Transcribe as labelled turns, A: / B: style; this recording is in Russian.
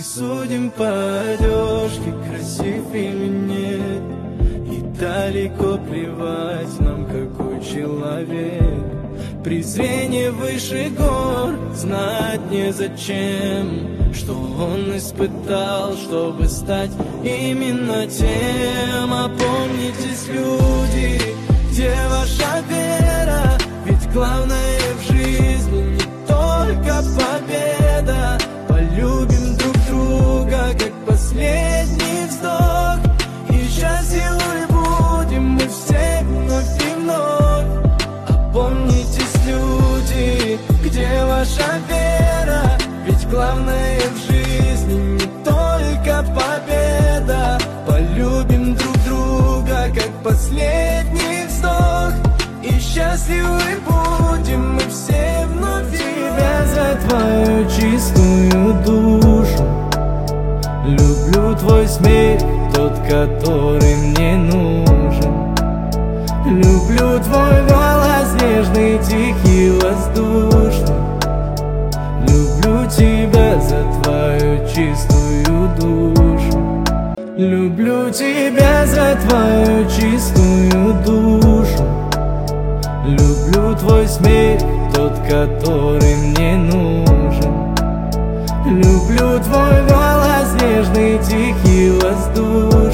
A: судим по одежке, красив или нет. И далеко плевать нам, какой человек. Презрение выше гор, знать незачем, что он испытал, чтобы стать именно тем. Опомнитесь, люди, где ваша вера? Ведь главное в жизни не только победа. Полюбим друг друга, как последний вздох, и счастливы будем мы все вновь и вновь. Опомнитесь, люди, где ваша вера? Ведь главное в жизни не только победа. Полюбим друг друга, как последний вздох, и счастливы будем мы все вновь и тебя за твою чистую душу. Люблю твой смех, тот, который мне нужен. Люблю твой голос нежный, тихий, воздушный. Люблю тебя за твою чистую душу. Люблю тебя за твою чистую душу. Люблю твой смех, тот, который мне нужен. Люблю твой голос нежный, тихий, воздушный.